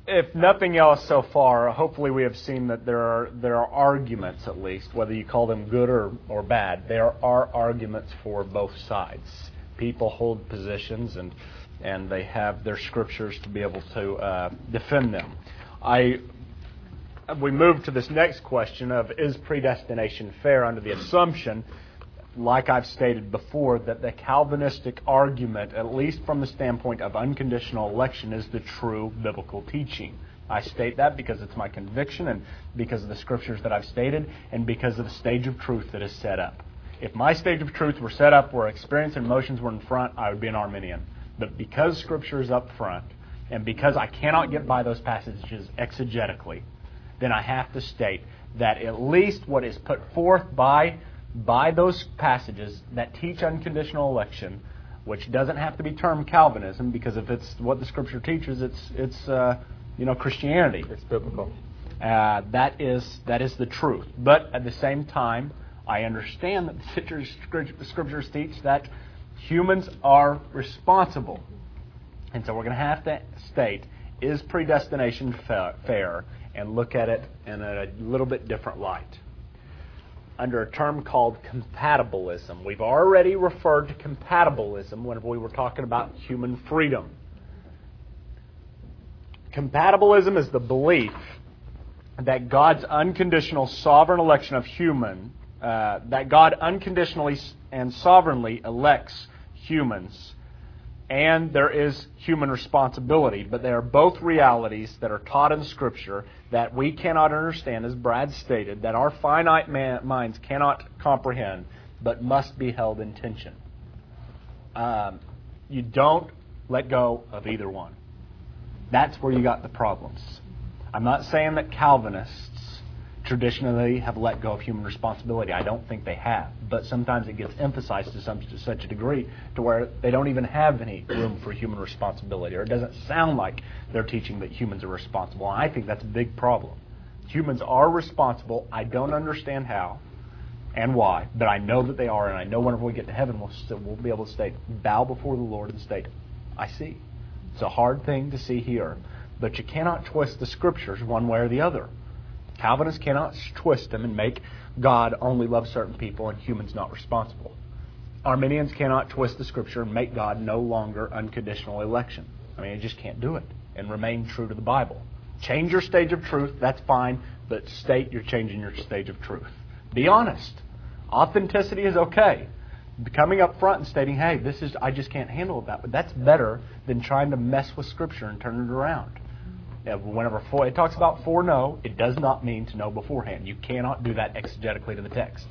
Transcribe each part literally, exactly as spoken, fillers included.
if nothing else so far, hopefully we have seen that there are there are arguments, at least, whether you call them good or, or bad, there are arguments for both sides. People hold positions and and they have their scriptures to be able to uh, defend them. I we move to this next question of, is predestination fair, under the assumption, like I've stated before, that the Calvinistic argument, at least from the standpoint of unconditional election, is the true biblical teaching. I state that because it's my conviction and because of the scriptures that I've stated and because of the stage of truth that is set up. If my stage of truth were set up where experience and emotions were in front, I would be an Arminian. But because Scripture is up front, and because I cannot get by those passages exegetically, then I have to state that at least what is put forth by by those passages that teach unconditional election, which doesn't have to be termed Calvinism, because if it's what the Scripture teaches, it's it's uh, you know Christianity. It's biblical. Uh, that is that is the truth. But at the same time, I understand that the Scriptures teach that humans are responsible. And so we're going to have to state, is predestination fair, and look at it in a little bit different light. Under a term called compatibilism. We've already referred to compatibilism whenever we were talking about human freedom. Compatibilism is the belief that God's unconditional sovereign election of human Uh, that God unconditionally and sovereignly elects humans, and there is human responsibility, but they are both realities that are taught in Scripture that we cannot understand, as Brad stated, that our finite man, minds cannot comprehend, but must be held in tension. Um, you don't let go of either one. That's where you got the problems. I'm not saying that Calvinists traditionally have let go of human responsibility. I don't think they have. But sometimes it gets emphasized to, some, to such a degree to where they don't even have any room for human responsibility, or it doesn't sound like they're teaching that humans are responsible. And I think that's a big problem. Humans are responsible. I don't understand how and why, but I know that they are, and I know whenever we get to heaven, we'll, still, we'll be able to state, bow before the Lord and state, I see. It's a hard thing to see here, but you cannot twist the Scriptures one way or the other. Calvinists cannot twist them and make God only love certain people and humans not responsible. Arminians cannot twist the Scripture and make God no longer unconditional election. I mean, you just can't do it and remain true to the Bible. Change your stage of truth, that's fine, but state you're changing your stage of truth. Be honest. Authenticity is okay. Coming up front and stating, hey, this is I just can't handle that, but that's better than trying to mess with Scripture and turn it around. Whenever it talks about foreknow, it does not mean to know beforehand. You cannot do that exegetically to the text.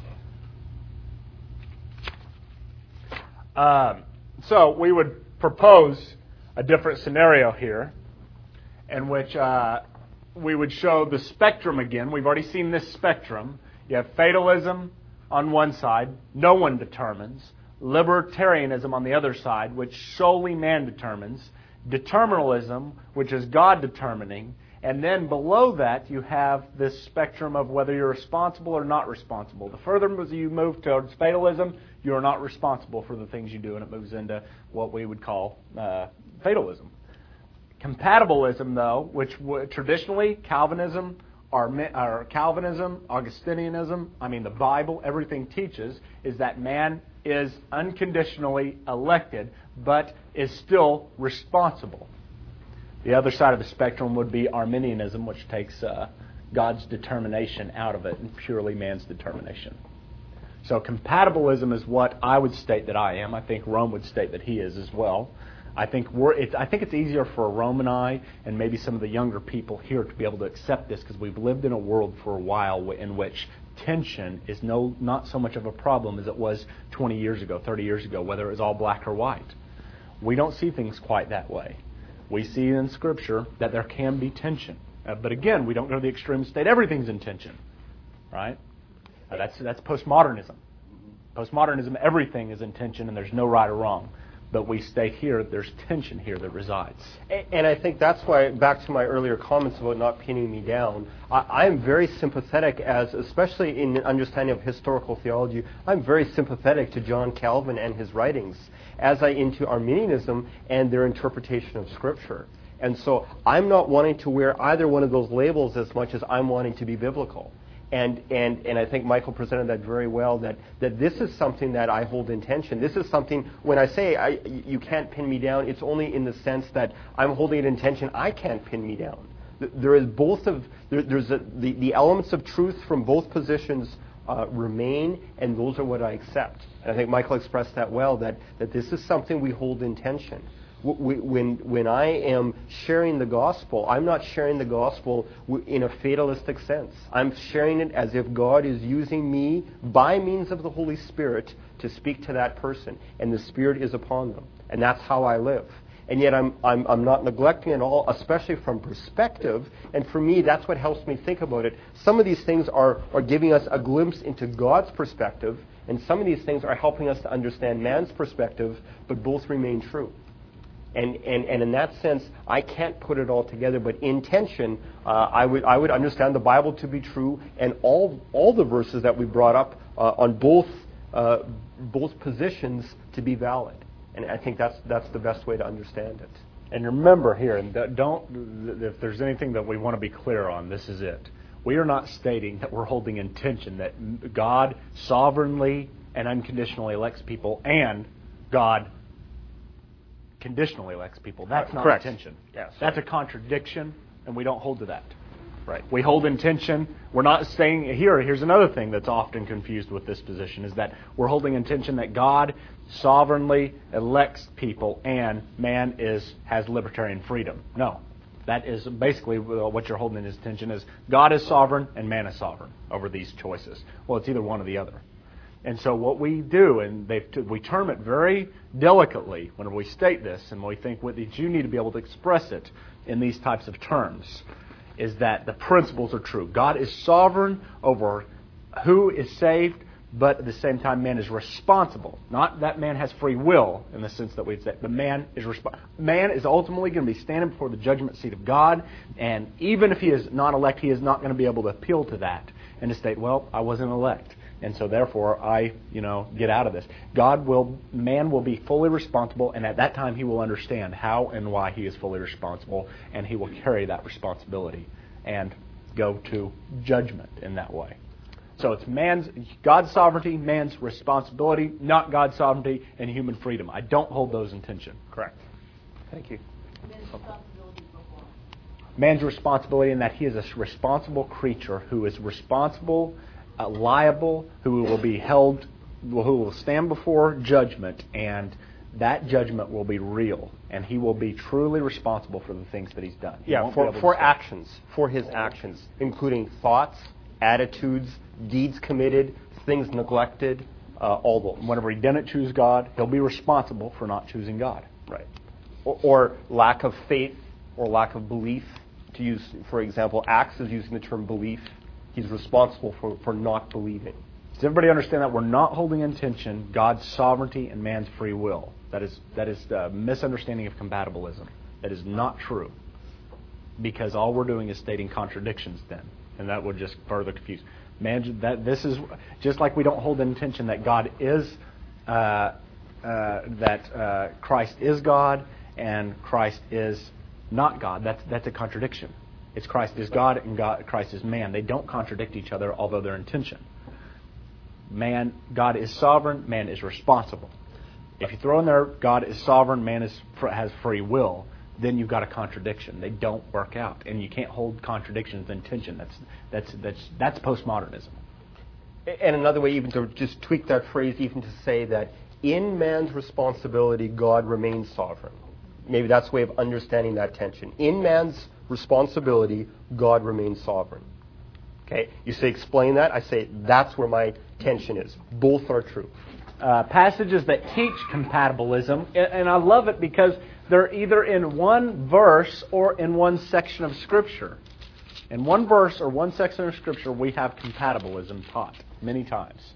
Um, so we would propose a different scenario here in which uh, we would show the spectrum again. We've already seen this spectrum. You have fatalism on one side, no one determines. Libertarianism on the other side, which solely man determines. Determinalism, which is God determining, and then below that you have this spectrum of whether you're responsible or not responsible. The further you move towards fatalism, you are not responsible for the things you do, and it moves into what we would call uh, fatalism. Compatibilism, though, which w- traditionally Calvinism, or, or Calvinism, Augustinianism, I mean the Bible, everything teaches, is that man is unconditionally elected, but is still responsible. The other side of the spectrum would be Arminianism, which takes uh, God's determination out of it and purely man's determination. So compatibilism is what I would state that I am. I think Rome would state that he is as well. I think we're. It's, I think it's easier for Rome and I, and maybe some of the younger people here, to be able to accept this, because we've lived in a world for a while in which tension is no not so much of a problem as it was twenty years ago, thirty years ago, whether it was all black or white. We don't see things quite that way. We see in Scripture that there can be tension. Uh, but again, we don't go to the extreme and state everything's in tension. Right? Uh, that's, that's postmodernism. Postmodernism, everything is in tension and there's no right or wrong. but we stay here, there's tension here that resides. And I think that's why, back to my earlier comments about not pinning me down, I am very sympathetic, as especially in understanding of historical theology, I'm very sympathetic to John Calvin and his writings, as I into Arminianism and their interpretation of Scripture. And so I'm not wanting to wear either one of those labels as much as I'm wanting to be biblical. And, and, and I think Michael presented that very well, that, that this is something that I hold in tension. This is something, when I say I, you can't pin me down, it's only in the sense that I'm holding it in tension. I can't pin me down. There is both of, there, there's a, the, the elements of truth from both positions uh, remain, and those are what I accept. And I think Michael expressed that well, that, that this is something we hold in tension. When, when I am sharing the gospel, I'm not sharing the gospel in a fatalistic sense. I'm sharing it as if God is using me by means of the Holy Spirit to speak to that person, and the Spirit is upon them. And that's how I live. And yet I'm, I'm, I'm not neglecting it all, especially from perspective. And for me, that's what helps me think about it. Some of these things are, are giving us a glimpse into God's perspective, and some of these things are helping us to understand man's perspective, but both remain true. And, and, and in that sense, I can't put it all together, but in tension, uh, I would I would understand the Bible to be true, and all all the verses that we brought up uh, on both uh, both positions to be valid. And I think that's that's the best way to understand it. And remember here, and don't if there's anything that we want to be clear on, this is it. We are not stating that we're holding in tension that God sovereignly and unconditionally elects people, and God conditionally elects people. That's not Correct. intention. Yes. That's a contradiction, and we don't hold to that. Right. We hold intention. We're not saying here, here's another thing that's often confused with this position, is that we're holding intention that God sovereignly elects people and man is has libertarian freedom. No. That is basically what you're holding in his attention is God is sovereign and man is sovereign over these choices. Well, it's either one or the other. And so what we do, and they, we term it very delicately when we state this, and we think that you need to be able to express it in these types of terms, is that the principles are true. God is sovereign over who is saved, but at the same time man is responsible. Not that man has free will in the sense that we'd say, but man is resp- man is ultimately going to be standing before the judgment seat of God, and even if he is not elect, he is not going to be able to appeal to that and to state, well, I wasn't elect. And so therefore, I, you know, get out of this. God will, man will be fully responsible, and at that time he will understand how and why he is fully responsible, and he will carry that responsibility and go to judgment in that way. So it's man's, God's sovereignty, man's responsibility, not God's sovereignty and human freedom. I don't hold those in tension. Correct. Thank you. Man's responsibility in that he is a responsible creature who is responsible, Uh, liable, who will be held, who will stand before judgment, and that judgment will be real, and he will be truly responsible for the things that he's done. He yeah, for, for actions, for his actions, including thoughts, attitudes, deeds committed, things neglected, uh, all those. Whenever he didn't choose God, he'll be responsible for not choosing God. Right. Or, or lack of faith, or lack of belief. To use, for example, Acts is using the term belief. He's responsible for, for not believing. Does everybody understand that we're not holding in tension God's sovereignty and man's free will? That is that is a misunderstanding of compatibilism. That is not true. Because all we're doing is stating contradictions then. And that would just further confuse. Man, that this is just like we don't hold in tension that God is, uh, uh, that uh, Christ is God and Christ is not God. That's that's a contradiction. It's Christ is God and God, Christ is man. They don't contradict each other, although they're in tension. Man, God is sovereign, man is responsible. If you throw in there, God is sovereign, man is has free will, then you've got a contradiction. They don't work out, and you can't hold contradictions in tension. That's that's that's that's postmodernism. And another way, even to just tweak that phrase, even to say that in man's responsibility, God remains sovereign. Maybe that's a way of understanding that tension. In man's responsibility, God remains sovereign. Okay? You say, explain that. I say, that's where my tension is. Both are true. Uh, passages that teach compatibilism, and, and I love it because they're either in one verse or in one section of Scripture. In one verse or one section of Scripture, we have compatibilism taught many times.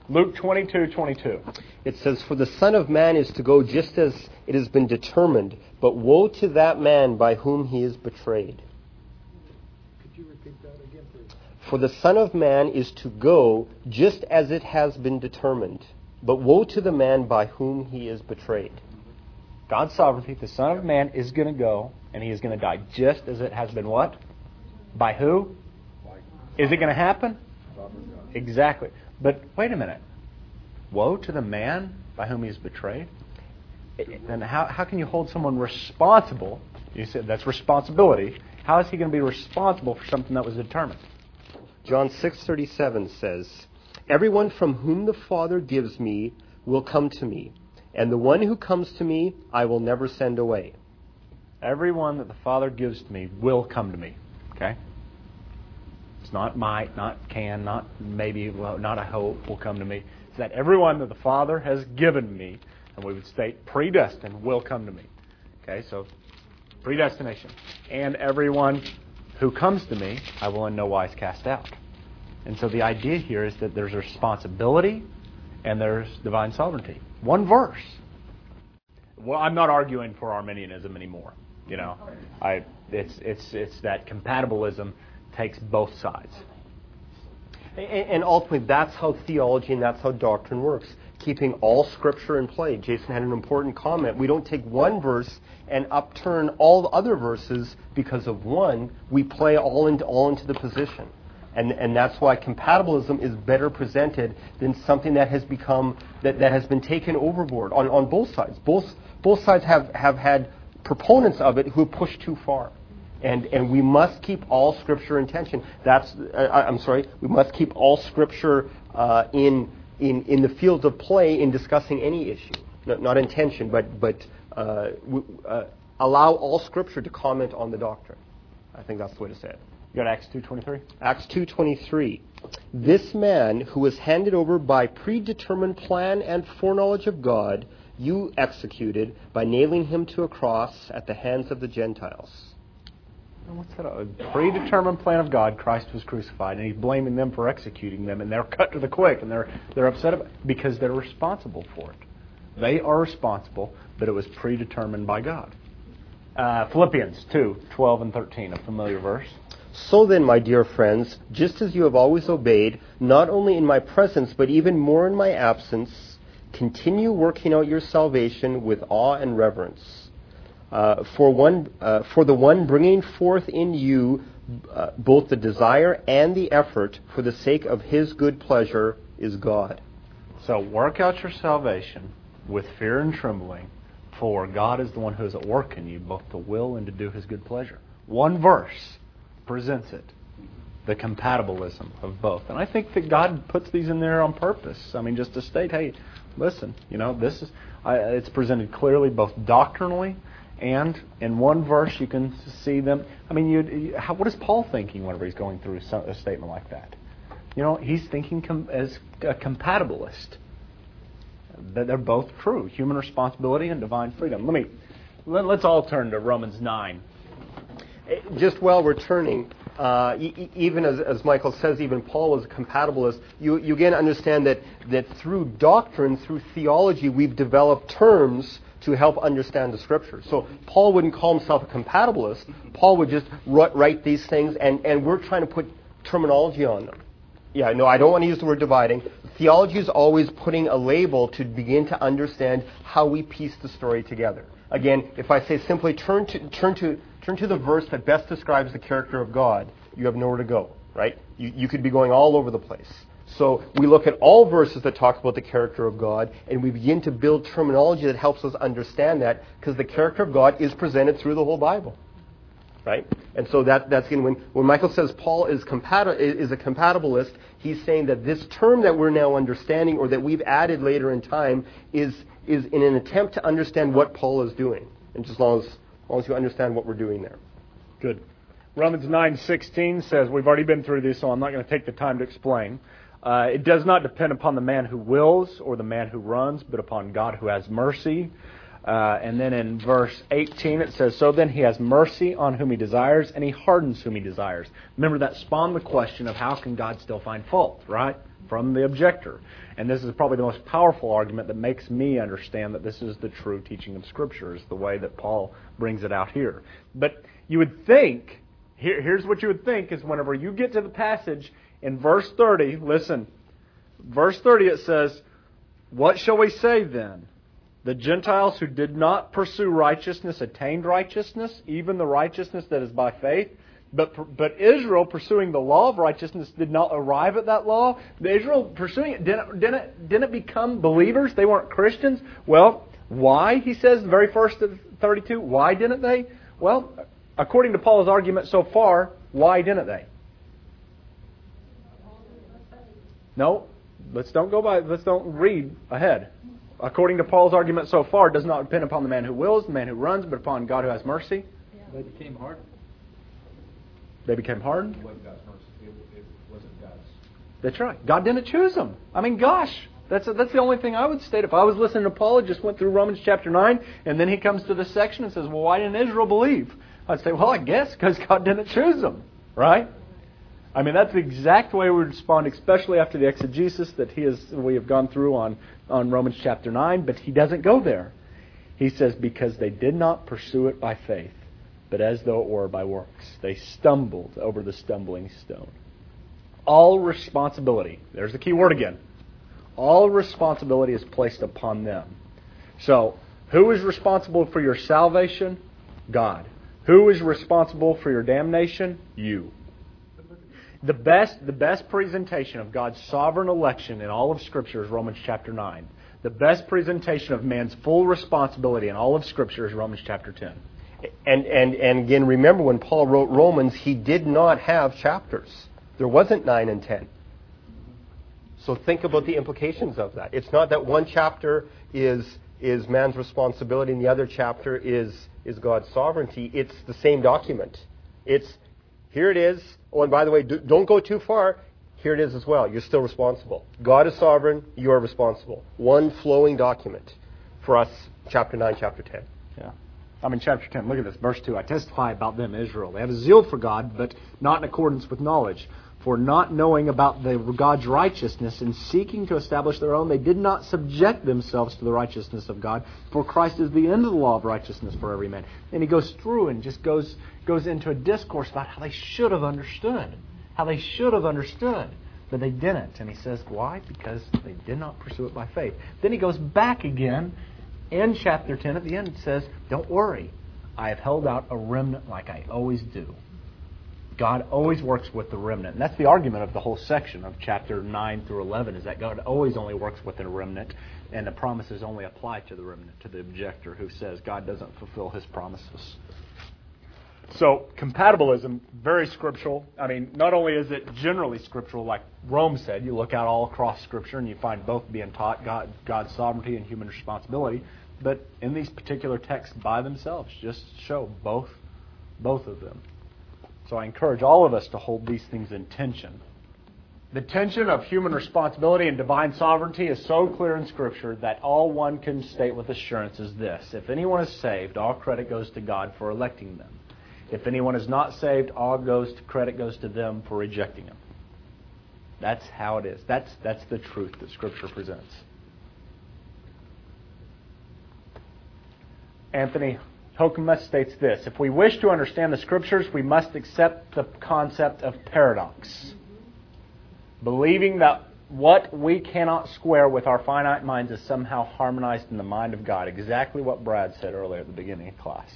Luke twenty-two twenty-two. It says, "For the Son of Man is to go just as it has been determined, but woe to that man by whom he is betrayed." Could you repeat that again, please? "For the Son of Man is to go just as it has been determined, but woe to the man by whom he is betrayed." God's sovereignty, the Son of Man is going to go, and he is going to die just as it has been what? By who? Is it going to happen? Exactly. But wait a minute. Woe to the man by whom he is betrayed? Then how, how can you hold someone responsible? You said that's responsibility. How is he going to be responsible for something that was determined? John six thirty-seven says, "Everyone from whom the Father gives me will come to me, and the one who comes to me I will never send away." Everyone that the Father gives to me will come to me. Okay? It's not might, not can, not maybe, well, not a hope will come to me. It's that everyone that the Father has given me, and we would state predestined, will come to me. Okay, so predestination. And everyone who comes to me, I will in no wise cast out. And so the idea here is that there's responsibility and there's divine sovereignty. One verse. Well, I'm not arguing for Arminianism anymore. You know, I it's it's it's that compatibilism takes both sides. And ultimately, that's how theology and that's how doctrine works. Keeping all Scripture in play. Jason had an important comment. We don't take one verse and upturn all the other verses because of one. We play all into all into the position. And and that's why compatibilism is better presented than something that has become that, that has been taken overboard on, on both sides. Both both sides have, have had proponents of it who have pushed too far. And and we must keep all Scripture in tension. That's uh, I'm sorry. We must keep all Scripture uh, in in in the field of play in discussing any issue. Not, not in tension, but but uh, w- uh, allow all Scripture to comment on the doctrine. I think that's the way to say it. You got Acts two twenty-three? Acts two twenty-three. "This man who was handed over by predetermined plan and foreknowledge of God, you executed by nailing him to a cross at the hands of the Gentiles." What's that? A predetermined plan of God, Christ was crucified, and he's blaming them for executing them, and they're cut to the quick, and they're they're upset about it because they're responsible for it. They are responsible, but it was predetermined by God. Uh, Philippians two twelve and thirteen, a familiar verse. "So then, my dear friends, just as you have always obeyed, not only in my presence, but even more in my absence, continue working out your salvation with awe and reverence. Uh, for one, uh, for the one bringing forth in you uh, both the desire and the effort for the sake of his good pleasure is God." So work out your salvation with fear and trembling, for God is the one who is at work in you, both to will and to do his good pleasure. One verse presents it, the compatibilism of both. And I think that God puts these in there on purpose. I mean, just to state, hey, listen, you know, this is I, it's presented clearly both doctrinally and in one verse you can see them. I mean, you, you, how, what is Paul thinking whenever he's going through a, a statement like that? You know, he's thinking com- as a compatibilist. That they're both true: human responsibility and divine freedom. Let me let, let's all turn to Romans nine. Just while we're turning, uh, e- even as, as Michael says, even Paul was a compatibilist. You, you again understand that that through doctrine, through theology, we've developed terms to help understand the Scripture. So Paul wouldn't call himself a compatibilist. Paul would just write these things, and, and we're trying to put terminology on them. Yeah, no, I don't want to use the word dividing. Theology is always putting a label to begin to understand how we piece the story together. Again, if I say simply turn to turn to turn to the verse that best describes the character of God, you have nowhere to go, right? You, you could be going all over the place. So we look at all verses that talk about the character of God, and we begin to build terminology that helps us understand that, because the character of God is presented through the whole Bible, right? And so that that's again, when when Michael says Paul is compati- is a compatibilist, he's saying that this term that we're now understanding, or that we've added later in time, is is in an attempt to understand what Paul is doing, and just as long as, as long as you understand what we're doing there. Good. Romans nine sixteen says, we've already been through this, so I'm not going to take the time to explain. Uh, it does not depend upon the man who wills or the man who runs, but upon God who has mercy. Uh, and then in verse eighteen it says, so then he has mercy on whom he desires, and he hardens whom he desires. Remember, that spawned the question of how can God still find fault, right? from the objector. And this is probably the most powerful argument that makes me understand that this is the true teaching of Scripture, is the way that Paul brings it out here. But you would think, here, here's what you would think, is whenever you get to the passage in verse thirty, listen, verse thirty it says, "What shall we say then? The Gentiles who did not pursue righteousness attained righteousness, even the righteousness that is by faith. But but Israel, pursuing the law of righteousness, did not arrive at that law." The Israel pursuing it didn't, didn't, didn't become believers. They weren't Christians. Well, why, he says, the very first of thirty-two, why didn't they? Well, according to Paul's argument so far, why didn't they? No, let's don't go by, let's don't read ahead. According to Paul's argument so far, it does not depend upon the man who wills, the man who runs, but upon God who has mercy. They became hardened. They became hardened? It wasn't God's mercy. It, it wasn't God's. That's right. God didn't choose them. I mean, gosh, that's that's the only thing I would state. If I was listening to Paul, it just went through Romans chapter nine, and then he comes to this section and says, well, why didn't Israel believe? I'd say, well, I guess because God didn't choose them, right? I mean, that's the exact way we would respond, especially after the exegesis that he is, we have gone through on, on Romans chapter nine, but he doesn't go there. He says, because they did not pursue it by faith, but as though it were by works. They stumbled over the stumbling stone. All responsibility, there's the key word again, all responsibility is placed upon them. So, who is responsible for your salvation? God. Who is responsible for your damnation? You. The best, the best presentation of God's sovereign election in all of Scripture is Romans chapter nine. The best presentation of man's full responsibility in all of Scripture is Romans chapter ten. And, and, and again, remember when Paul wrote Romans, he did not have chapters. There wasn't nine and ten. So think about the implications of that. It's not that one chapter is, is man's responsibility and the other chapter is, is God's sovereignty. It's the same document. It's, here it is. Oh, and by the way, do, don't go too far. Here it is as well. You're still responsible. God is sovereign. You are responsible. One flowing document for us, chapter nine, chapter ten. Yeah. I mean, chapter ten, look at this, verse two. I testify about them, Israel. They have a zeal for God, but not in accordance with knowledge. For not knowing about the God's righteousness and seeking to establish their own, they did not subject themselves to the righteousness of God. For Christ is the end of the law of righteousness for every man. And he goes through and just goes goes into a discourse about how they should have understood. How they should have understood. But they didn't. And he says, why? Because they did not pursue it by faith. Then he goes back again in chapter ten at the end. It says, don't worry. I have held out a remnant like I always do. God always works with the remnant. And that's the argument of the whole section of chapter nine through eleven, is that God always only works with a remnant, and the promises only apply to the remnant, to the objector who says God doesn't fulfill his promises. So, compatibilism, very scriptural. I mean, not only is it generally scriptural, like Rome said, you look out all across Scripture and you find both being taught, God, God's sovereignty and human responsibility, but in these particular texts by themselves just show both, both of them. So I encourage all of us to hold these things in tension. The tension of human responsibility and divine sovereignty is so clear in Scripture that all one can state with assurance is this: if anyone is saved, all credit goes to God for electing them. If anyone is not saved, all goes to credit goes to them for rejecting him. That's how it is. That's that's the truth that Scripture presents. Anthony Hoekema states this: if we wish to understand the Scriptures, we must accept the concept of paradox. Believing that what we cannot square with our finite minds is somehow harmonized in the mind of God. Exactly what Brad said earlier at the beginning of class.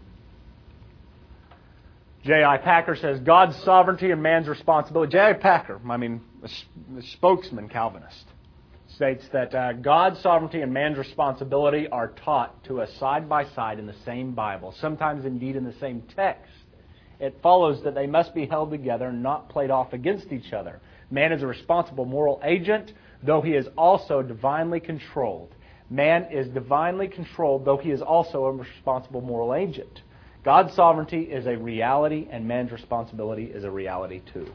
J I Packer says, God's sovereignty and man's responsibility. J I Packer, I mean, a spokesman Calvinist, states that uh, God's sovereignty and man's responsibility are taught to us side by side in the same Bible, sometimes indeed in the same text. It follows that they must be held together and not played off against each other. Man is a responsible moral agent, though he is also divinely controlled. Man is divinely controlled, though he is also a responsible moral agent. God's sovereignty is a reality, and man's responsibility is a reality too.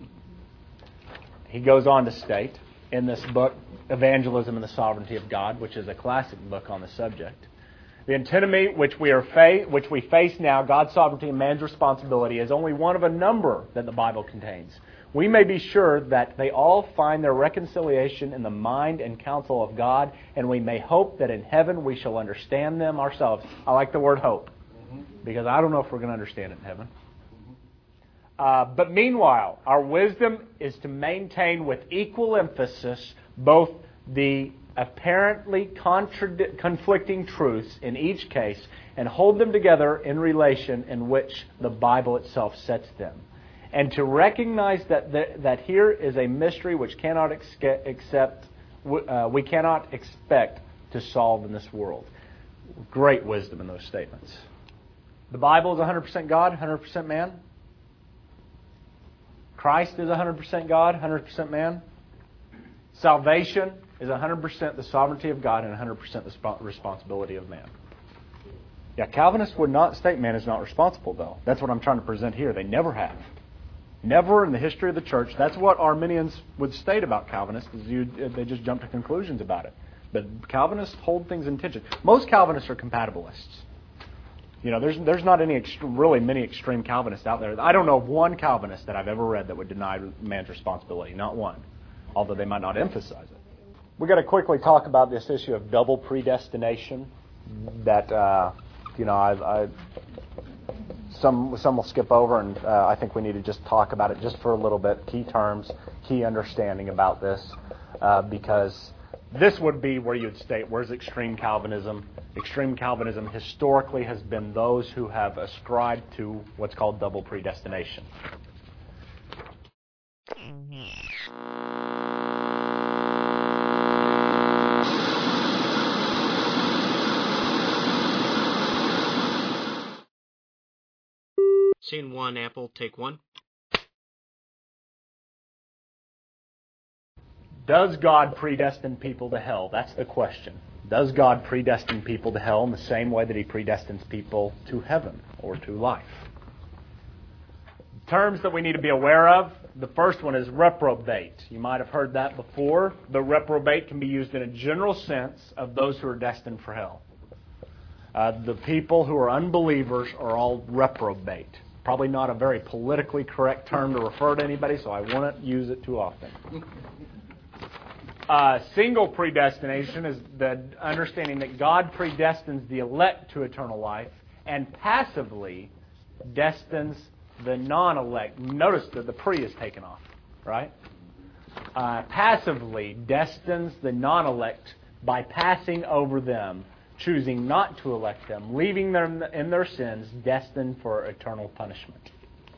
He goes on to state in this book, Evangelism and the Sovereignty of God, which is a classic book on the subject, The antinomy which we are fa- which we face now, God's sovereignty and man's responsibility, is only one of a number that the Bible contains. We may be sure that they all find their reconciliation in the mind and counsel of God, and we may hope that in heaven we shall understand them ourselves. I like the word hope, because I don't know if we're going to understand it in heaven. Uh, but meanwhile, our wisdom is to maintain with equal emphasis both the apparently contradi- conflicting truths in each case and hold them together in relation in which the Bible itself sets them. And to recognize that the, that here is a mystery which cannot exca- accept, uh, we cannot expect to solve in this world. Great wisdom in those statements. The Bible is one hundred percent God, one hundred percent man. Christ is one hundred percent God, one hundred percent man. Salvation is one hundred percent the sovereignty of God and one hundred percent the sp- responsibility of man. Yeah, Calvinists would not state man is not responsible, though. That's what I'm trying to present here. They never have. Never in the history of the church. That's what Arminians would state about Calvinists, is you, they just jump to conclusions about it. But Calvinists hold things in tension. Most Calvinists are compatibilists. You know, there's there's not any ext- really many extreme Calvinists out there. I don't know of one Calvinist that I've ever read that would deny man's responsibility. Not one. Although they might not emphasize it. We've got to quickly talk about this issue of double predestination. That, uh, you know, I, I, some some will skip over, and uh, I think we need to just talk about it just for a little bit. Key terms, key understanding about this, uh, because this would be where you'd state, where's extreme Calvinism? Extreme Calvinism historically has been those who have ascribed to what's called double predestination. Scene one, Apple, take one. Does God predestine people to hell? That's the question. Does God predestine people to hell in the same way that He predestines people to heaven or to life? Terms that we need to be aware of. The first one is reprobate. You might have heard that before. The reprobate can be used in a general sense of those who are destined for hell. Uh, the people who are unbelievers are all reprobate. Probably not a very politically correct term to refer to anybody, so I won't use it too often. Uh, single predestination is the understanding that God predestines the elect to eternal life and passively destines the non-elect. Notice that the pre is taken off, right? Uh, passively destines the non-elect by passing over them, choosing not to elect them, leaving them in their sins, destined for eternal punishment.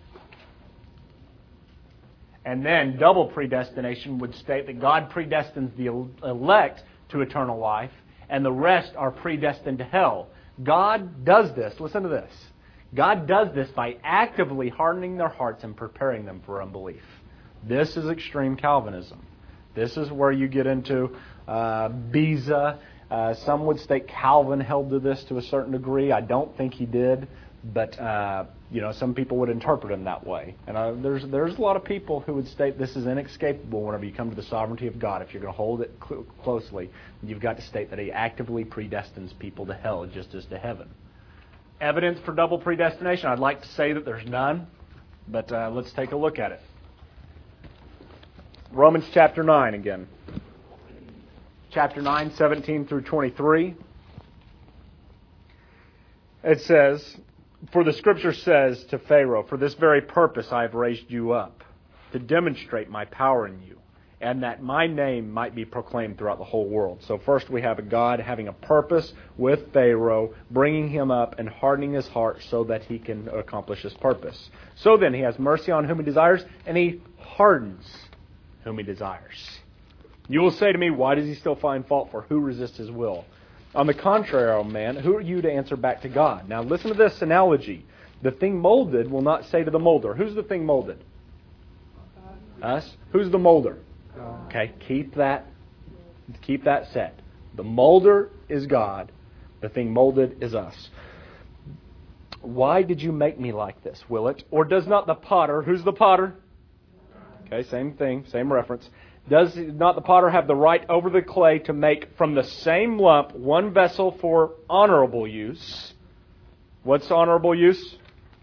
And then double predestination would state that God predestines the elect to eternal life, and the rest are predestined to hell. God does this. Listen to this. God does this by actively hardening their hearts and preparing them for unbelief. This is extreme Calvinism. This is where you get into uh, Beza. Uh, some would state Calvin held to this to a certain degree. I don't think he did, but uh, you know, some people would interpret him that way. And uh, there's there's a lot of people who would state this is inescapable whenever you come to the sovereignty of God. If you're going to hold it cl- closely, you've got to state that He actively predestines people to hell just as to heaven. Evidence for double predestination? I'd like to say that there's none, but uh, let's take a look at it. Romans chapter nine again. Chapter nine, seventeen through twenty-three. It says, "For the Scripture says to Pharaoh, for this very purpose I have raised you up, to demonstrate my power in you, and that my name might be proclaimed throughout the whole world." So first we have a God having a purpose with Pharaoh, bringing him up and hardening his heart so that he can accomplish his purpose. So then He has mercy on whom He desires, and He hardens whom He desires. You will say to me, why does He still find fault? For who resists His will? On the contrary, O man, who are you to answer back to God? Now listen to this analogy. The thing molded will not say to the molder. Who's the thing molded? Us. Who's the molder? Okay, keep that, keep that set. The molder is God. The thing molded is us. Why did you make me like this, will it? Or does not the potter, who's the potter? Okay, same thing, same reference. Does not the potter have the right over the clay to make from the same lump one vessel for honorable use? What's honorable use?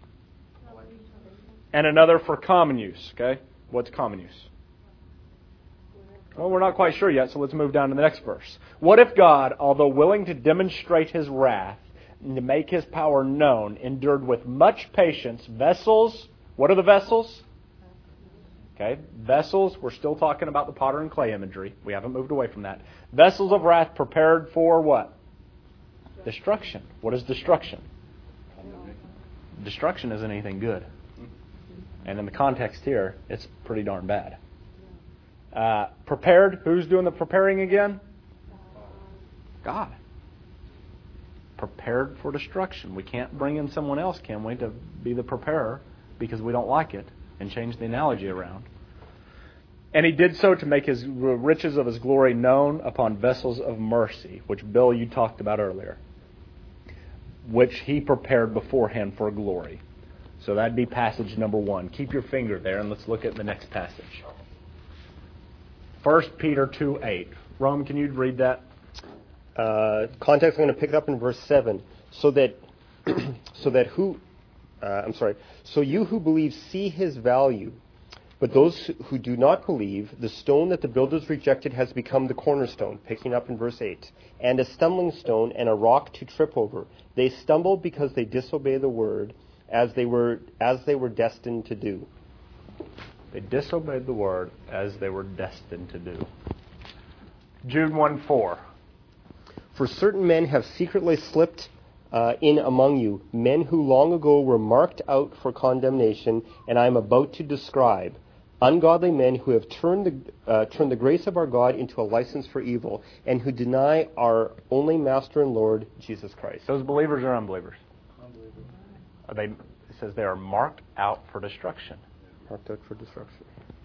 And another for common use. Okay? What's common use? Well, we're not quite sure yet, so let's move down to the next verse. What if God, although willing to demonstrate His wrath and to make His power known, endured with much patience vessels? What are the vessels? Okay, vessels, we're still talking about the potter and clay imagery. We haven't moved away from that. Vessels of wrath prepared for what? Destruction. What is destruction? Destruction isn't anything good. And in the context here, it's pretty darn bad. Uh, prepared, who's doing the preparing again? God. Prepared for destruction. We can't bring in someone else, can we, to be the preparer because we don't like it and change the analogy around. And He did so to make His riches of His glory known upon vessels of mercy, which, Bill, you talked about earlier, which He prepared beforehand for glory. So that'd be passage number one. Keep your finger there and let's look at the next passage. First Peter two eight. Rome, can you read that? Uh, context, I'm going to pick it up in verse seven. So that, so that who... Uh, I'm sorry. So you who believe see His value, but those who do not believe, the stone that the builders rejected has become the cornerstone, picking up in verse eight, and a stumbling stone and a rock to trip over. They stumbled because they disobey the word, as they were as they were destined to do. They disobeyed the word as they were destined to do. Jude one four. For certain men have secretly slipped Uh, in among you, men who long ago were marked out for condemnation, and I am about to describe ungodly men who have turned the uh, turned the grace of our God into a license for evil, and who deny our only Master and Lord, Jesus Christ. Those believers or unbelievers? Unbelievable. Are they? It says they are marked out for destruction. Marked out for destruction.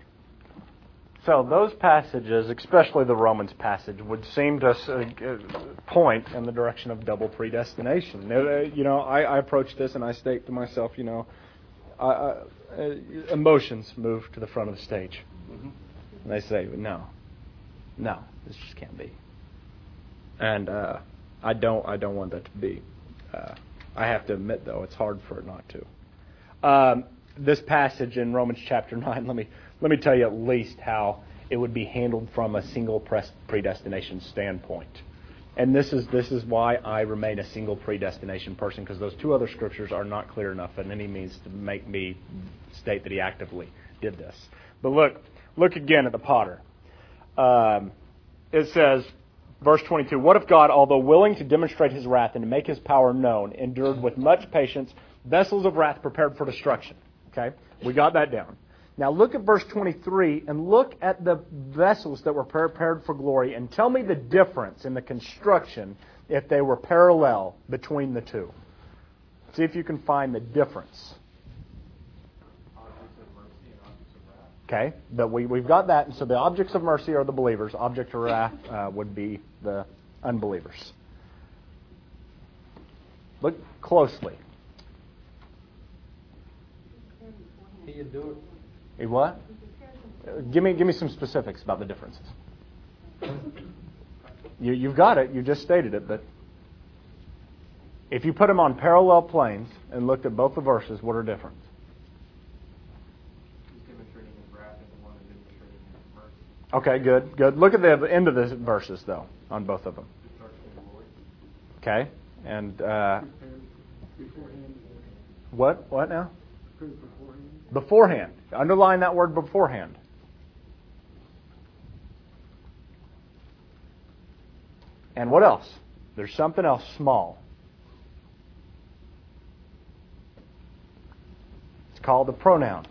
So those passages, especially the Romans passage, would seem to uh, point in the direction of double predestination. Uh, you know, I, I approach this and I state to myself, you know, uh, uh, emotions move to the front of the stage. Mm-hmm. And they say, no, no, this just can't be. And uh, I don't, I don't want that to be. Uh, I have to admit, though, it's hard for it not to. Um, this passage in Romans chapter nine, let me. Let me tell you at least how it would be handled from a single predestination standpoint. And this is this is why I remain a single predestination person, because those two other scriptures are not clear enough in any means to make me state that he actively did this. But look, look again at the potter. Um, it says, verse twenty-two, what if God, although willing to demonstrate His wrath and to make His power known, endured with much patience vessels of wrath prepared for destruction? Okay, we got that down. Now look at verse twenty-three and look at the vessels that were prepared for glory and tell me the difference in the construction if they were parallel between the two. See if you can find the difference. Objects of mercy and objects of wrath. Okay, but we, we've got that. And so the objects of mercy are the believers. Object of wrath uh, would be the unbelievers. Look closely. He endured. Hey, what? Give me give me some specifics about the differences. You, you've got it. You just stated it. But if you put them on parallel planes and looked at both the verses, what are different? He's demonstrating His wrath and the one is demonstrating His mercy. Okay, good, good. Look at the end of the verses, though, on both of them. Destruction and glory. Okay, and uh, Beforehand. what? What now? Beforehand. Beforehand. Underline that word beforehand. And what else? There's something else small. It's called the pronoun.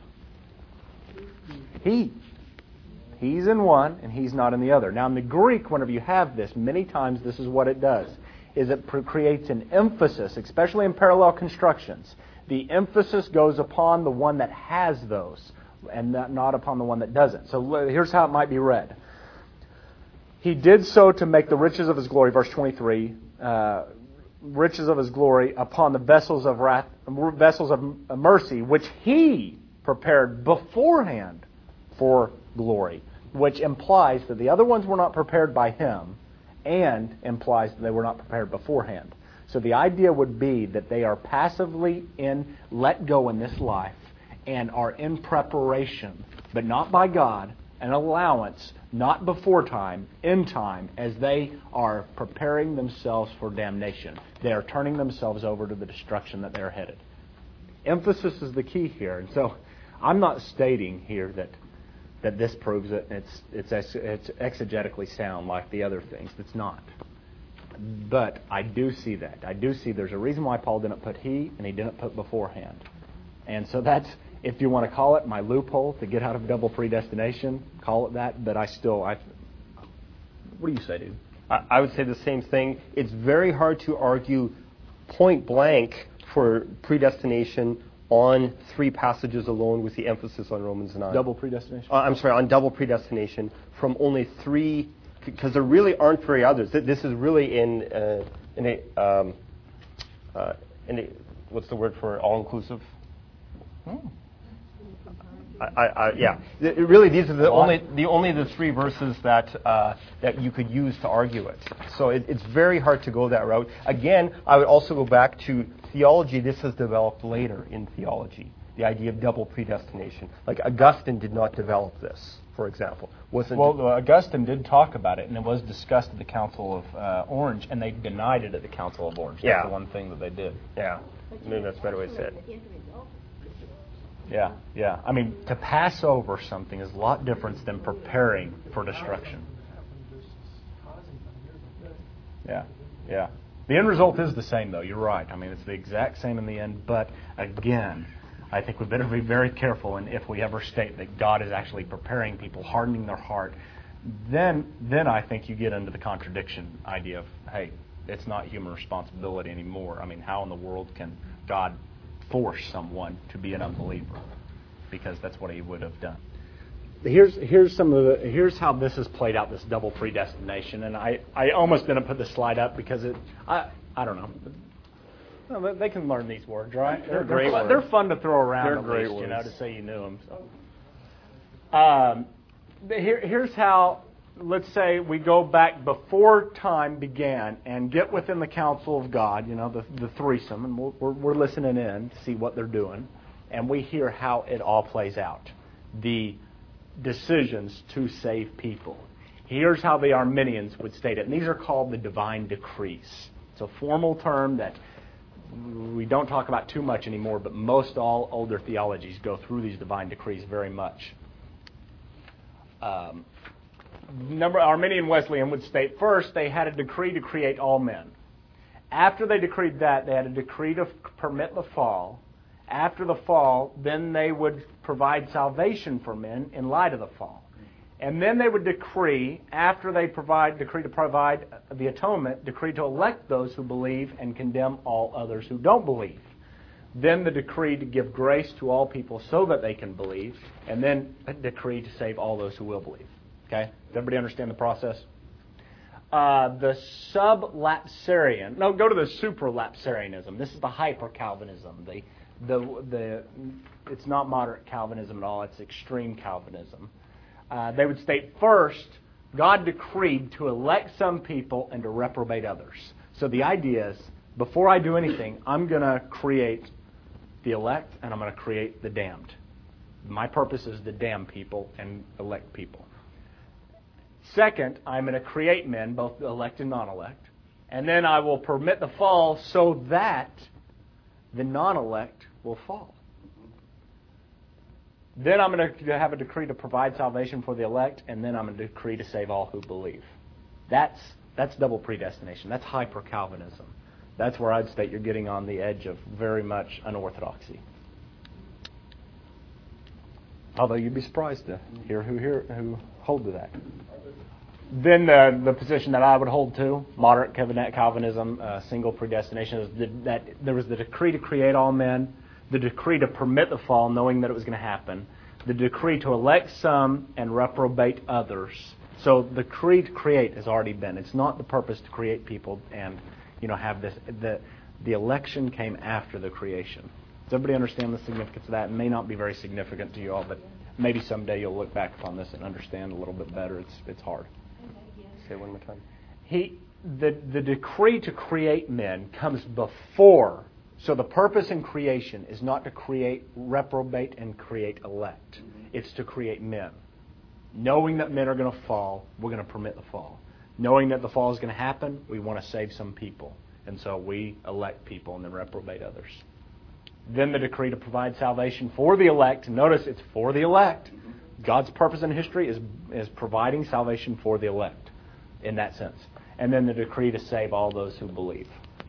He. He's in one and he's not in the other. Now in the Greek, whenever you have this, many times this is what it does, is it creates an emphasis, especially in parallel constructions. The emphasis goes upon the one that has those and not upon the one that doesn't. So here's how it might be read. He did so to make the riches of His glory, verse twenty-three, uh, riches of His glory upon the vessels of wrath, vessels of mercy, which He prepared beforehand for glory. which implies that the other ones were not prepared by him and implies that they were not prepared beforehand. So the idea would be that they are passively in let go in this life and are in preparation, but not by God, an allowance, not before time, in time, as they are preparing themselves for damnation. They are turning themselves over to the destruction that they're headed. Emphasis is the key here. And so I'm not stating here that that this proves it, it's, it's, it's exegetically sound like the other things. It's not. But I do see that. I do see there's a reason why Paul didn't put he and he didn't put beforehand. And so that's, if you want to call it my loophole to get out of double predestination, call it that. But I still, I. What do you say, dude? I, I would say the same thing. It's very hard to argue point blank for predestination on three passages alone with the emphasis on Romans nine. Double predestination? Uh, I'm sorry, on double predestination from only three, because there really aren't very others. This is really in, uh, in a, um, uh, in a, what's the word for all-inclusive? Hmm. I, I, I, yeah, it, really, these are the only the only the three verses that uh, that you could use to argue it. So it, it's very hard to go that route. Again, I would also go back to theology. This has developed later in theology, the idea of double predestination. Like Augustine did not develop this, for example. Wasn't well, uh, Augustine did talk about it, and it was discussed at the Council of uh, Orange, and they denied it at the Council of Orange. That's yeah. the one thing that they did. Yeah, maybe that's a better way to say it. Yeah, yeah. I mean, to pass over something is a lot different than preparing for destruction. Yeah, yeah. The end result is the same, though. You're right. I mean, it's the exact same in the end. But again, I think we better be very careful. And if we ever state that God is actually preparing people, hardening their heart, then then I think you get into the contradiction idea of, hey, it's not human responsibility anymore. I mean, how in the world can God force someone to be an unbeliever? Because that's what he would have done. Here's here's some of the here's how this has played out, this double predestination, and I, I almost didn't put the slide up because it I I don't know. Well, they can learn these words, right? They're, they're great fun, words. They're fun to throw around. They're at great least, words. You know, to say you knew them. So. Um, here here's how. Let's say we go back before time began and get within the counsel of God, you know, the, the threesome, and we're, we're, we're listening in to see what they're doing, and we hear how it all plays out, the decisions to save people. Here's how the Arminians would state it, and these are called the divine decrees. It's a formal term that we don't talk about too much anymore, but most all older theologies go through these divine decrees very much. Um, Number Arminian Wesleyan would state first they had a decree to create all men. After they decreed that, they had a decree to permit the fall. After the fall, then they would provide salvation for men in light of the fall. And then they would decree, after they provide decree to provide the atonement, decree to elect those who believe and condemn all others who don't believe. Then the decree to give grace to all people so that they can believe, and then a decree to save all those who will believe. Okay? Does everybody understand the process? Uh, the sub-lapsarian, no, go to the supra-lapsarianism. This is the hyper-Calvinism. The, the, the, it's not moderate Calvinism at all. It's extreme Calvinism. Uh, they would state first, God decreed to elect some people and to reprobate others. So the idea is, before I do anything, I'm going to create the elect and I'm going to create the damned. My purpose is to damn people and elect people. Second, I'm going to create men, both elect and non-elect. And then I will permit the fall so that the non-elect will fall. Then I'm going to have a decree to provide salvation for the elect, and then I'm going to decree to save all who believe. That's that's double predestination. That's hyper-Calvinism. That's where I'd state you're getting on the edge of very much unorthodoxy. Although you'd be surprised to hear who hear, who hold to that. Then the, the position that I would hold to, moderate Calvinism, uh, single predestination, is the, that there was the decree to create all men, the decree to permit the fall, knowing that it was going to happen, the decree to elect some and reprobate others. So the decree to create has already been. It's not the purpose to create people and, you know, have this. The, the election came after the creation. Does everybody understand the significance of that? It may not be very significant to you all, but maybe someday you'll look back upon this and understand a little bit better. It's it's hard. Say it one more time. He the the decree to create men comes before. So the purpose in creation is not to create reprobate and create elect. It's to create men. Knowing that men are going to fall, we're going to permit the fall. Knowing that the fall is going to happen, we want to save some people. And so we elect people and then reprobate others. Then the decree to provide salvation for the elect. Notice it's for the elect. God's purpose in history is, is providing salvation for the elect in that sense. And then the decree to save all those who believe,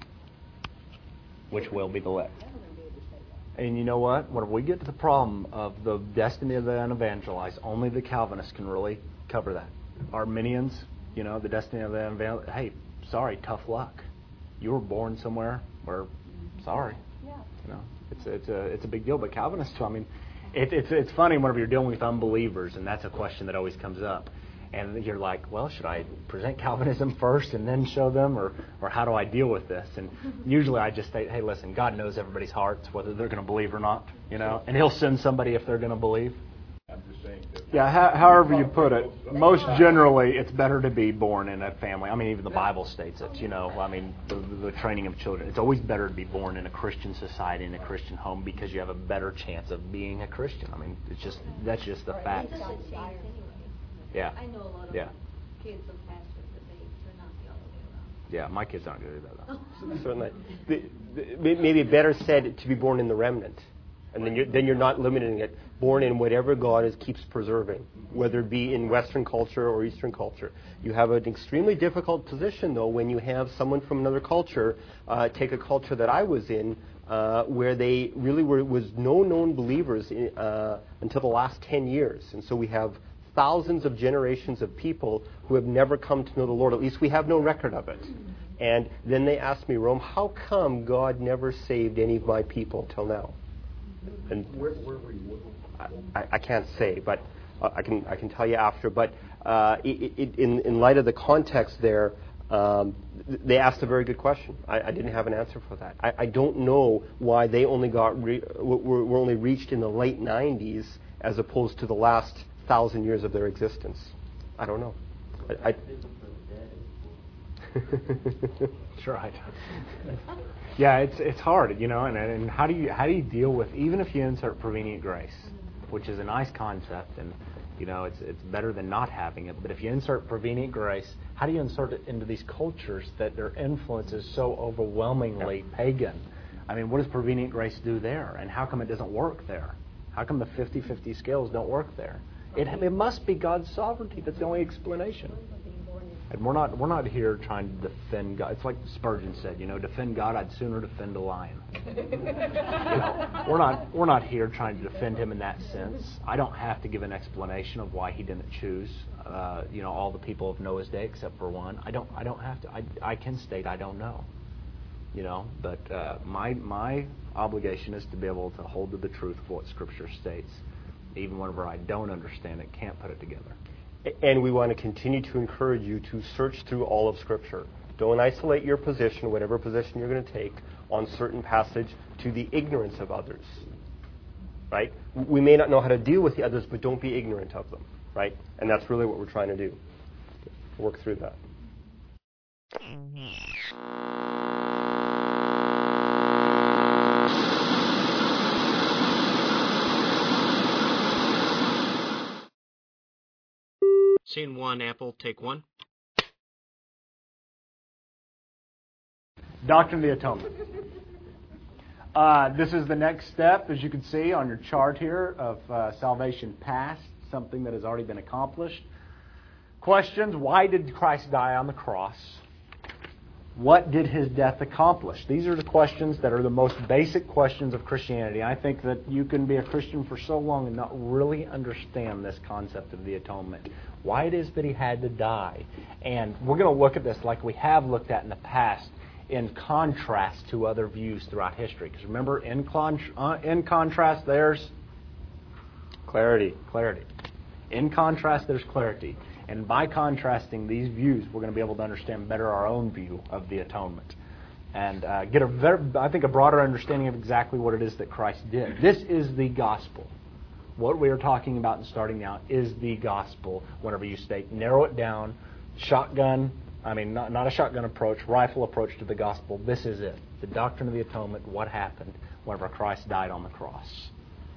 which will be the elect. And you know what? When we get to the problem of the destiny of the unevangelized, only the Calvinists can really cover that. Arminians, you know, the destiny of the unevangelized, hey, sorry, tough luck. You were born somewhere where, sorry. Yeah. You know, it's it's a it's a big deal. But Calvinists, I mean, it, it's it's funny whenever you're dealing with unbelievers, and that's a question that always comes up. And you're like, well, should I present Calvinism first and then show them, or or how do I deal with this? And usually I just say, hey, listen, God knows everybody's hearts, whether they're going to believe or not, you know, and He'll send somebody if they're going to believe. I'm just saying that. Yeah, ho- however you put it, most generally it's better to be born in a family. I mean, even the Bible states it, you know, I mean, the, the training of children. It's always better to be born in a Christian society, in a Christian home, because you have a better chance of being a Christian. I mean, it's just, that's just the fact. It doesn't change anyway. Yeah. I know a lot of Yeah. kids of pastors that they turn out the other way around. Yeah, my kids aren't going to do that, though. Certainly. The, the, maybe better said to be born in the remnant. And then you're, then you're not limiting it. Born in whatever God is, keeps preserving, whether it be in Western culture or Eastern culture. You have an extremely difficult position, though, when you have someone from another culture uh, take a culture that I was in, uh, where they really were was no known believers in, uh, until the last ten years. And so we have thousands of generations of people who have never come to know the Lord. At least we have no record of it. And then they asked me, Rome, how come God never saved any of my people till now? And Where, where were you? I, I can't say, but uh, I can I can tell you after. But uh, it, it, in in light of the context there, um, they asked a very good question. I, I didn't have an answer for that. I, I don't know why they only got re, were, were only reached in the late nineties as opposed to the last thousand years of their existence. I don't know. I, I That's right. Yeah, it's it's hard, you know, and and how do you how do you deal with, even if you insert prevenient grace, which is a nice concept, and you know it's it's better than not having it. But if you insert prevenient grace, how do you insert it into these cultures that their influence is so overwhelmingly pagan? I mean, what does prevenient grace do there, and how come it doesn't work there? How come the fifty-fifty scales don't work there? It it must be God's sovereignty. That's the only explanation. And we're not we're not here trying to defend God. It's like Spurgeon said, you know, defend God, I'd sooner defend a lion. You know, we're not we're not here trying to defend Him in that sense. I don't have to give an explanation of why He didn't choose, uh, you know, all the people of Noah's day except for one. I don't I don't have to. I I can state I don't know. You know, but uh, my my obligation is to be able to hold to the truth of what Scripture states, even whenever I don't understand it, can't put it together. And we want to continue to encourage you to search through all of Scripture. Don't isolate your position, whatever position you're going to take, on certain passage to the ignorance of others. Right? We may not know how to deal with the others, but don't be ignorant of them. Right? And that's really what we're trying to do. Work through that. Scene one, Apple, take one. Doctrine of the Atonement. Uh, this is the next step, as you can see on your chart here, of uh, salvation past, something that has already been accomplished. Questions: why did Christ die on the cross? What did His death accomplish? These are the questions that are the most basic questions of Christianity. I think that you can be a Christian for so long and not really understand this concept of the atonement. Why it is that He had to die. And we're going to look at this like we have looked at in the past, in contrast to other views throughout history. Because remember, in, con- uh, in contrast, there's Clarity. clarity. In contrast, there's clarity. And by contrasting these views, we're going to be able to understand better our own view of the atonement. And uh, get, a very, I think, a broader understanding of exactly what it is that Christ did. This is the gospel. What we are talking about and starting now is the gospel. Whenever you state, narrow it down, shotgun, I mean, not, not a shotgun approach, rifle approach to the gospel. This is it. The doctrine of the atonement, what happened whenever Christ died on the cross.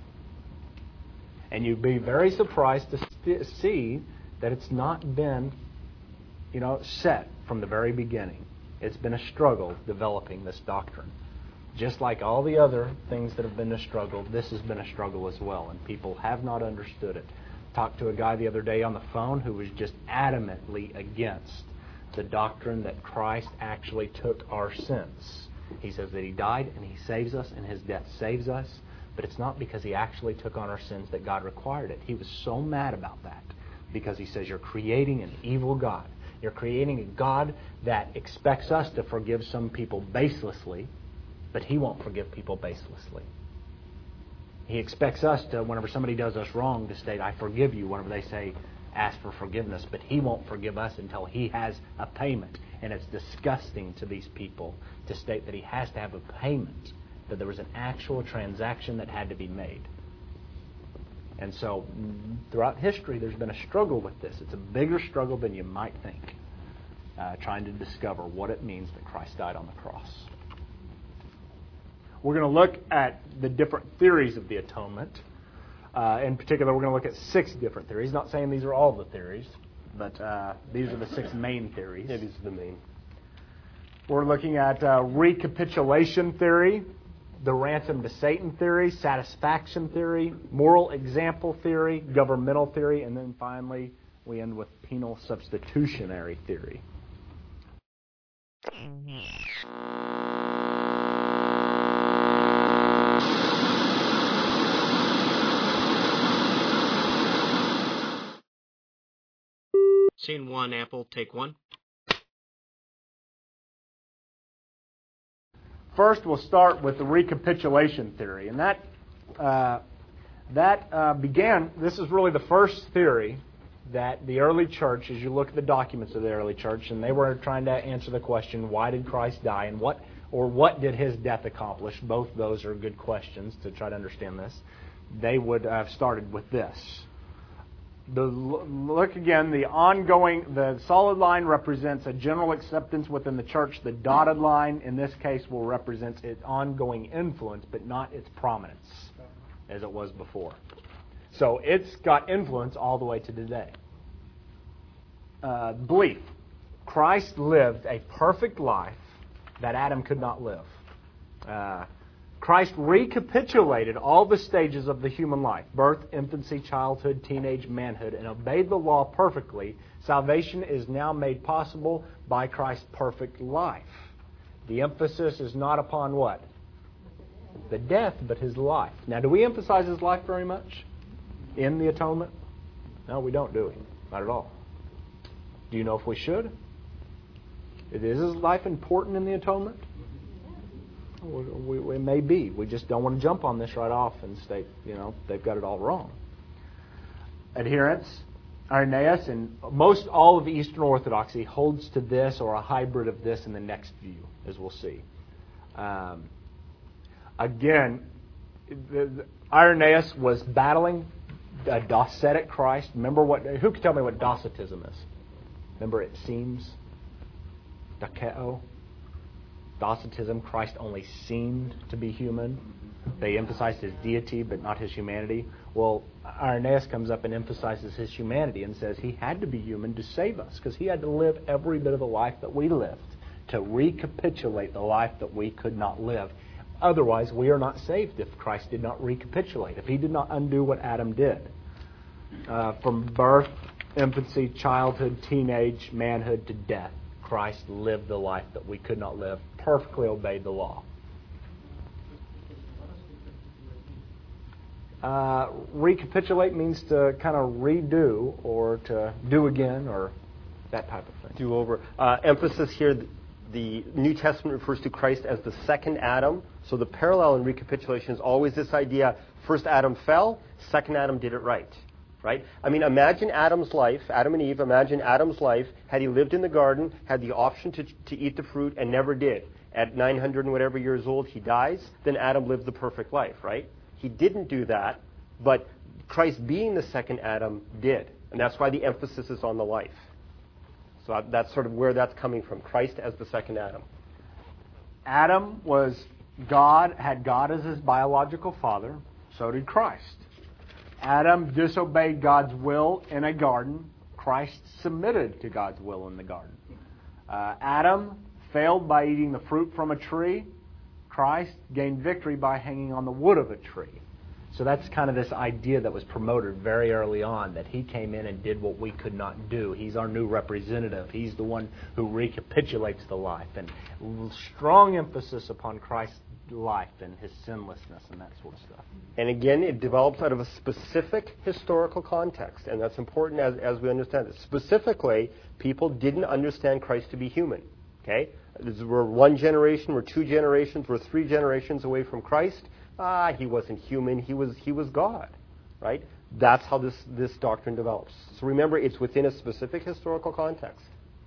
And you'd be very surprised to st- see that it's not been, you know, set from the very beginning. It's been a struggle developing this doctrine. Just like all the other things that have been a struggle, this has been a struggle as well, and people have not understood it. Talked to a guy the other day on the phone who was just adamantly against the doctrine that Christ actually took our sins. He says that He died and He saves us and His death saves us, but it's not because He actually took on our sins that God required it. He was so mad about that because He says you're creating an evil God. You're creating a God that expects us to forgive some people baselessly, but He won't forgive people baselessly. He expects us to, whenever somebody does us wrong, to state, I forgive you, whenever they say, ask for forgiveness. But He won't forgive us until He has a payment. And it's disgusting to these people to state that He has to have a payment, that there was an actual transaction that had to be made. And so, throughout history, there's been a struggle with this. It's a bigger struggle than you might think, uh, trying to discover what it means that Christ died on the cross. We're going to look at the different theories of the atonement. Uh, in particular, we're going to look at six different theories. Not saying these are all the theories, but uh, these are the six main theories. Yeah, these are the main. We're looking at uh, recapitulation theory, the ransom to Satan theory, satisfaction theory, moral example theory, governmental theory, and then finally we end with penal substitutionary theory. Scene one, Apple, take one. First, we'll start with the recapitulation theory, and that uh, that uh, began. This is really the first theory that the early church, as you look at the documents of the early church, and they were trying to answer the question, why did Christ die, and what or what did His death accomplish? Both those are good questions to try to understand this. They would have started with this. The, look again, the ongoing, the solid line represents a general acceptance within the church. The dotted line, in this case, will represent its ongoing influence, but not its prominence, as it was before. So it's got influence all the way to today. Uh, belief. Christ lived a perfect life that Adam could not live. Uh, Christ recapitulated all the stages of the human life, birth, infancy, childhood, teenage, manhood, and obeyed the law perfectly. Salvation is now made possible by Christ's perfect life. The emphasis is not upon what? The death, but His life. Now, do we emphasize His life very much in the atonement? No, we don't, do we? Not at all. Do you know if we should? Is His life important in the atonement? We, we, it may be. We just don't want to jump on this right off and state, you know, they've got it all wrong. Adherents, Irenaeus, and most all of Eastern Orthodoxy holds to this or a hybrid of this in the next view, as we'll see. Um, again, the, the, Irenaeus was battling a Docetic Christ. Remember what? Who can tell me what Docetism is? Remember, it seems. Dokeo. Docetism, Christ only seemed to be human. They emphasized His deity, but not His humanity. Well, Irenaeus comes up and emphasizes His humanity and says He had to be human to save us, because He had to live every bit of the life that we lived, to recapitulate the life that we could not live. Otherwise, we are not saved if Christ did not recapitulate, if He did not undo what Adam did. Uh, from birth, infancy, childhood, teenage, manhood to death, Christ lived the life that we could not live, perfectly obeyed the law. Uh, recapitulate means to kind of redo or to do again or that type of thing. Do over. Uh, emphasis here, the New Testament refers to Christ as the second Adam. So the parallel in recapitulation is always this idea, first Adam fell, second Adam did it right. Right? I mean, imagine Adam's life, Adam and Eve, imagine Adam's life, had he lived in the garden, had the option to, to eat the fruit, and never did. At nine hundred and whatever years old, he dies, then Adam lived the perfect life, right? He didn't do that, but Christ being the second Adam did. And that's why the emphasis is on the life. So that's sort of where that's coming from, Christ as the second Adam. Adam was God, had God as his biological father. So did Christ. Adam disobeyed God's will in a garden. Christ submitted to God's will in the garden. Uh, Adam failed by eating the fruit from a tree. Christ gained victory by hanging on the wood of a tree. So that's kind of this idea that was promoted very early on, that he came in and did what we could not do. He's our new representative. He's the one who recapitulates the life. And strong emphasis upon Christ's life and his sinlessness and that sort of stuff. And again, it develops out of a specific historical context, and that's important as, as we understand it. Specifically, people didn't understand Christ to be human. Okay? This, we're one generation, we're two generations, we're three generations away from Christ. Ah, he wasn't human, he was he was God. Right? That's how this, this doctrine develops. So remember, it's within a specific historical context.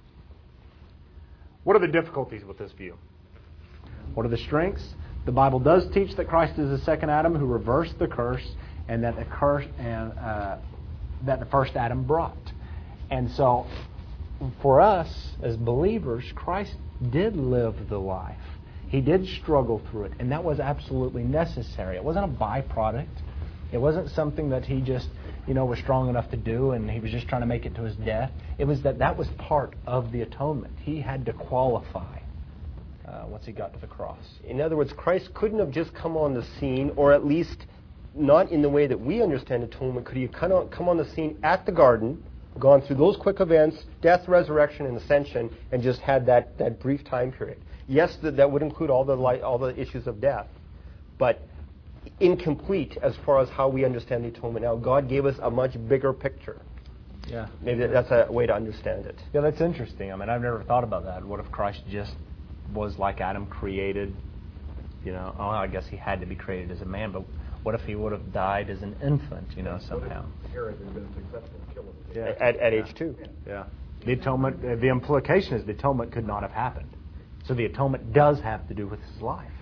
What are the difficulties with this view? What are the strengths? The Bible does teach that Christ is the second Adam who reversed the curse, and that the curse and uh, that the first Adam brought. And so, for us as believers, Christ did live the life. He did struggle through it, and that was absolutely necessary. It wasn't a byproduct. It wasn't something that he just, you know, was strong enough to do, and he was just trying to make it to his death. It was that that was part of the atonement. He had to qualify uh, once he got to the cross. In other words, Christ couldn't have just come on the scene, or at least not in the way that we understand atonement. Could he have come on, come on the scene at the garden, gone through those quick events, death, resurrection, and ascension, and just had that, that brief time period? Yes, that, that would include all the li- all the issues of death, but incomplete as far as how we understand the atonement. Now, God gave us a much bigger picture. Yeah. Maybe that's a way to understand it. Yeah, that's interesting. I mean, I've never thought about that. What if Christ just was like Adam, created, you know, oh, I guess he had to be created as a man, but what if he would have died as an infant, you know, somehow? Herod had been successful in killing him. Yeah. At, at yeah. age two. Yeah. The atonement, uh, the implication is the atonement could not have happened. So the atonement does have to do with his life.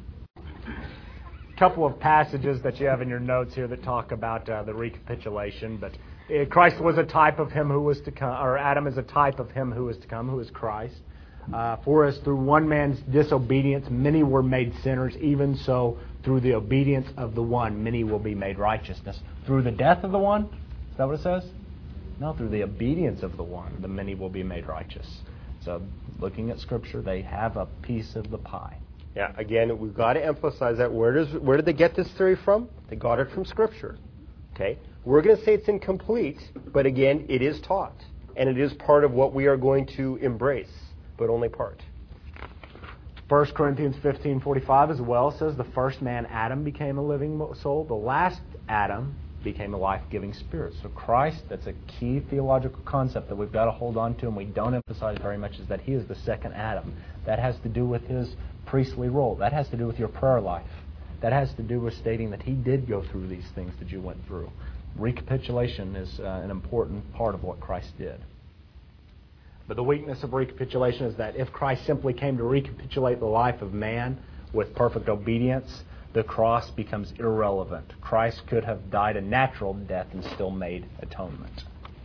A couple of passages that you have in your notes here that talk about uh, the recapitulation, but uh, Christ was a type of him who was to come, or Adam is a type of him who is to come, who is Christ. Uh, for us, through one man's disobedience, many were made sinners. Even so, through the obedience of the one, many will be made righteousness. Through the death of the one? Is that what it says? No, through the obedience of the one, the many will be made righteous. So, looking at Scripture, they have a piece of the pie. Yeah, again, we've got to emphasize that. Where does where did they get this theory from? They got it from Scripture. Okay? We're going to say it's incomplete, but again, it is taught. And it is part of what we are going to embrace, but only part. First Corinthians fifteen forty-five as well says the first man, Adam, became a living soul. The last Adam became a life-giving spirit. So Christ, that's a key theological concept that we've got to hold on to, and we don't emphasize very much, is that he is the second Adam. That has to do with his priestly role. That has to do with your prayer life. That has to do with stating that he did go through these things that you went through. Recapitulation is uh, an important part of what Christ did. But the weakness of recapitulation is that if Christ simply came to recapitulate the life of man with perfect obedience, the cross becomes irrelevant. Christ could have died a natural death and still made atonement.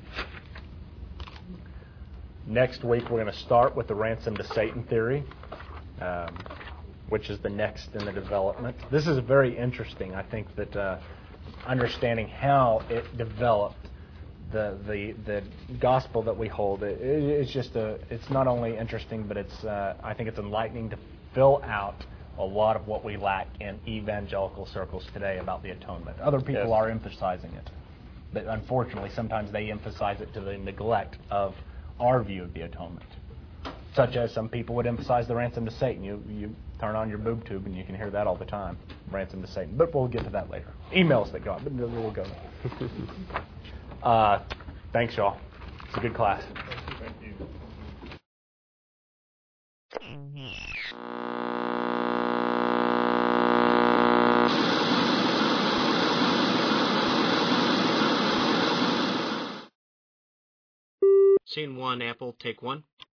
Next week we're going to start with the ransom to Satan theory, um, which is the next in the development. This is very interesting. I think that uh, understanding how it developed, the the the gospel that we hold, it, it's just a it's not only interesting, but it's uh, I think it's enlightening to fill out a lot of what we lack in evangelical circles today about the atonement. Other people Yes. are emphasizing it, but unfortunately sometimes they emphasize it to the neglect of our view of the atonement. Such as some people would emphasize the ransom to Satan. You you turn on your boob tube and you can hear that all the time, ransom to Satan. But we'll get to that later. Emails that go, but we'll go there. Uh, thanks, y'all. It's a good class. Thank you. Scene one, Apple, take one.